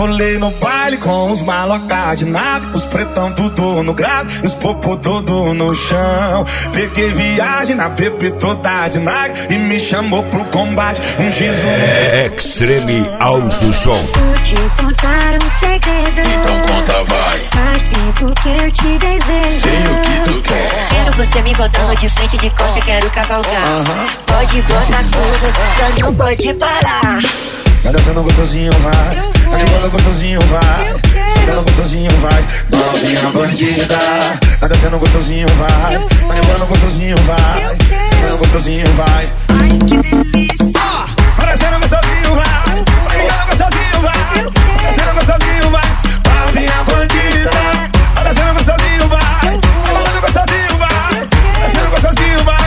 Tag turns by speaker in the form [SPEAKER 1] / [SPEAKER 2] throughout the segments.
[SPEAKER 1] Colei no baile com os maloca de nave, os pretão tudo no grave, os popô tudo no chão. Peguei viagem na PP toda de Nike e me chamou pro combate, um X1.
[SPEAKER 2] Extreme Alto Som.
[SPEAKER 3] Vou te contar um segredo.
[SPEAKER 4] Então conta, vai.
[SPEAKER 3] Faz tempo que eu te desejo.
[SPEAKER 4] Sei o que tu quer.
[SPEAKER 3] Quero você me botando de frente de costa, quero cavalgar. Pode botar tudo, só não pode parar.
[SPEAKER 1] Vai dançando gostosinho, vai. Animando gostosinho, vai. Sentando gostosinho, vai. Novinha bandida. Vai dançando gostosinho, vai. Animando gostosinho, vai. Sentando gostosinho, vai.
[SPEAKER 3] Ai, que delícia.
[SPEAKER 1] Vai dançando gostosinho, vai. Animando gostosinho, vai. Dançando gostosinho, vai. Novinha bandida. Vai dançando gostosinho, vai. Animando gostosinho, vai. Dançando gostosinho, vai.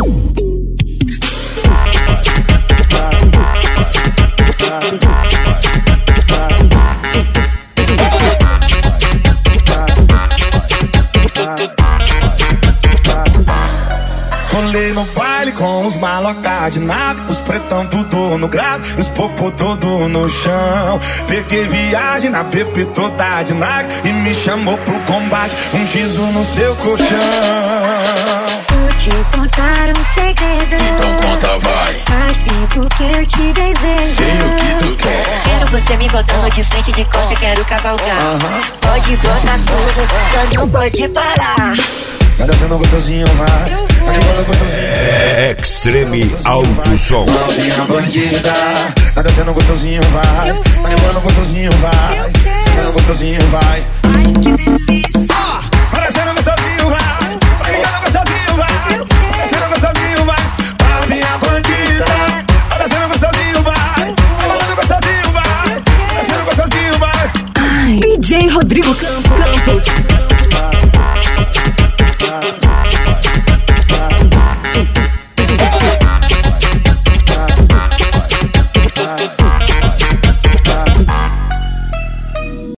[SPEAKER 1] Colei no baile com os maloca de nave, os pretão tudo no grave, os popô tudo no chão. Peguei viagem na PP toda de Nike e me chamou pro combate, um X1 no seu colchão.
[SPEAKER 3] Vou te contar um segredo.
[SPEAKER 4] Então conta, vai.
[SPEAKER 3] Faz tempo que eu te desejo.
[SPEAKER 4] Sei o que tu quer.
[SPEAKER 3] Quero você me botando de frente de costa, quero cavalgar. Pode botar tudo, só não pode parar.
[SPEAKER 1] Vai dançando gostosinho, vai. Animando gostosinho.
[SPEAKER 2] Extreme Alto Som.
[SPEAKER 1] Novinha bandida. Vai dançando gostosinho, vai. Animando gostosinho, vai. Sentando gostosinho, vai.
[SPEAKER 3] Ai, que delícia.
[SPEAKER 1] Vai dançando gostosinho, vai. Animando gostosinho, vai. Dançando gostosinho, vai. Novinha bandida. Vai dançando gostosinho, vai. Animando gostosinho, vai. Dançando gostosinho, vai.
[SPEAKER 5] DJ Rodrigo Campos.